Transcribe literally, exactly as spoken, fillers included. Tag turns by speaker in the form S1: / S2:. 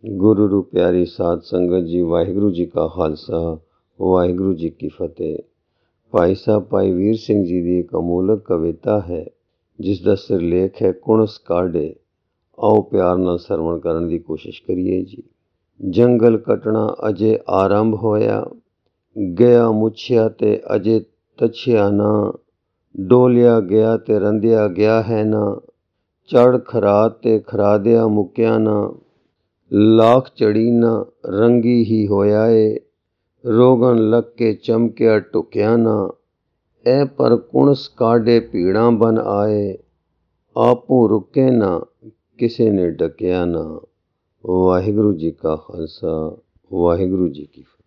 S1: ਗੁਰੂ ਰੂ ਪਿਆਰੀ ਸਾਧ ਸੰਗਤ ਜੀ, ਵਾਹਿਗੁਰੂ ਜੀ ਕਾ ਖਾਲਸਾ, ਵਾਹਿਗੁਰੂ ਜੀ ਕੀ ਫਤਿਹ। ਭਾਈ ਸਾਹਿਬ ਭਾਈ ਵੀਰ ਸਿੰਘ ਜੀ ਦੀ ਇੱਕ ਅਮੋਲਕ ਕਵਿਤਾ ਹੈ ਜਿਸ ਦਾ ਸਿਰਲੇਖ ਹੈ ਕੁਣਸ ਕਾਢੇ। ਆਓ ਪਿਆਰ ਨਾਲ ਸਰਵਣ ਕਰਨ ਦੀ ਕੋਸ਼ਿਸ਼ ਕਰੀਏ ਜੀ। ਜੰਗਲ ਕੱਟਣਾ ਅਜੇ ਆਰੰਭ ਹੋਇਆ, ਗਿਆ ਮੁੱਛਿਆ ਤੇ ਅਜੇ ਤਛਿਆ ਨਾ, ਡੋਲਿਆ ਗਿਆ ਤੇ ਰੰਧਿਆ ਗਿਆ ਹੈ ਨਾ, ਚੜ ਖਰਾਦ ਤੇ ਖਰਾਦਿਆ ਮੁੱਕਿਆ ਨਾ, ਲਾਖ ਚੜੀ ਨਾ ਰੰਗੀ ਹੀ ਹੋਇਆ ਏ, ਰੋਗਨ ਲੱਗ ਕੇ ਚਮਕਿਆ ਢੁਕਿਆ ਨਾ, ਐ ਪਰ ਕੁਣਸ ਕਾਢੇ ਭੀੜਾਂ ਬਨ ਆਏ, ਆਪੂ ਰੁਕੇ ਨਾ ਕਿਸੇ ਨੇ ਡਕਿਆ ਨਾ। ਵਾਹਿਗੁਰੂ ਜੀ ਕਾ ਖਾਲਸਾ, ਵਾਹਿਗੁਰੂ ਜੀ ਕੀ ਫਤਿਹ।